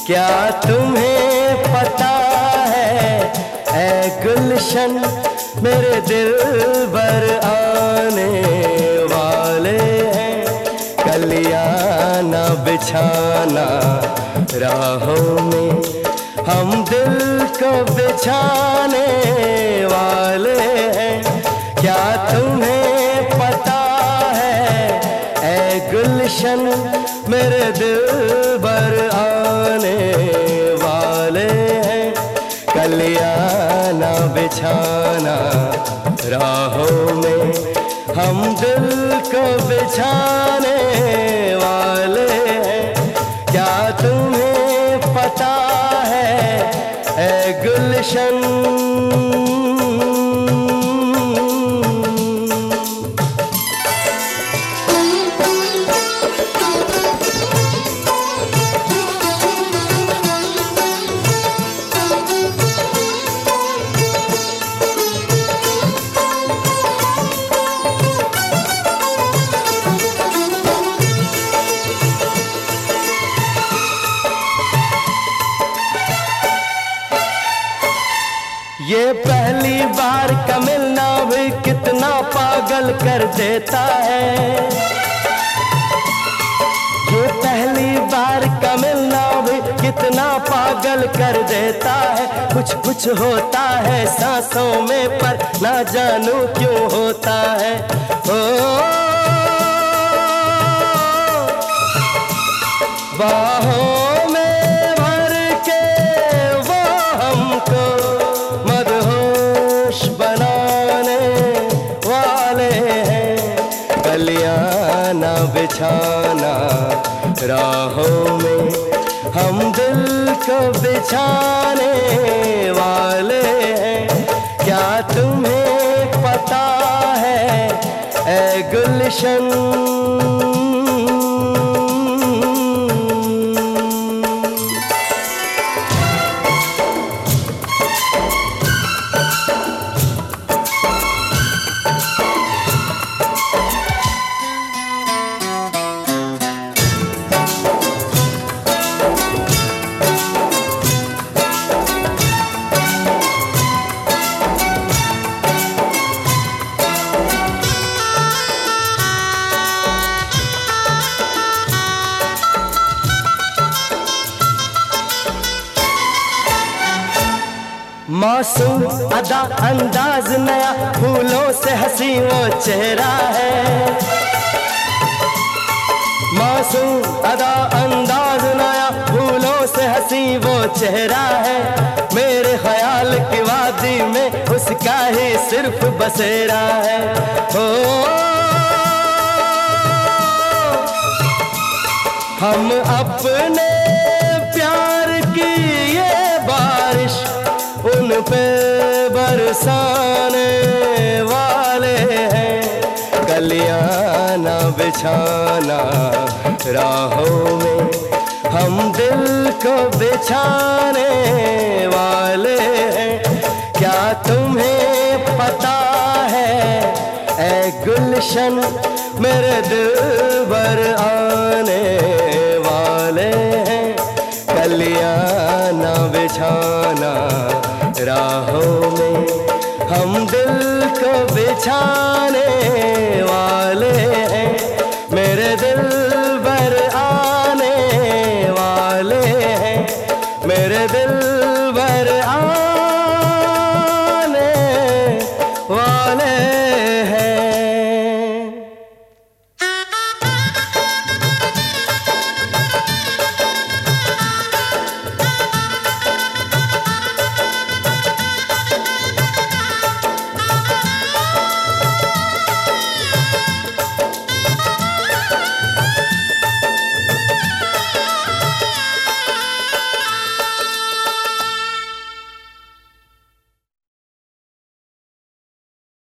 क्या तुम्हें पता है ऐ गुलशन मेरे दिल भर आने वाले हैं। कलियां ना बिछाना राहों में, हम दिल को बिछाने वाले हैं। क्या तुम्हें पता है ऐ गुलशन मेरे दिल भर आने वाले हैं। कलियां ना बिछाना राहों में, हम दिल को बिछाने वाले हैं। क्या तुम्हें पता है ऐ गुलशन। ये पहली बार का मिलना भी कितना पागल कर देता है। ये पहली बार का मिलना भी कितना पागल कर देता है। कुछ कुछ होता है सांसों में पर ना जानू क्यों होता है। ओ बाहों में भर के वो हमको मदहोश बनाने वाले हैं। कलियां ना बिछाना राहों में, हम दिल को बिछाने वाले हैं। क्या तुम्हें पता है ऐ गुलशन। मासूम अदा अंदाज नया, फूलों से हंसी वो चेहरा है। मासूम अदा अंदाज नया, फूलों से हंसी वो चेहरा है। मेरे ख्याल की वादी में उसका ही सिर्फ बसेरा है। ओ हम अपने प्यार की ये बारिश उन पे बरसाने वाले हैं। कलियां ना बिछाना राहों में, हम दिल को बिछाने वाले हैं। क्या तुम्हें पता है ऐ गुलशन मेरे दिल भर आने वाले हैं। कलियां ना बिछाना राहों में, हम दिल को बिछाने वाले हैं। मेरे दिल भर आने वाले हैं। मेरे दिल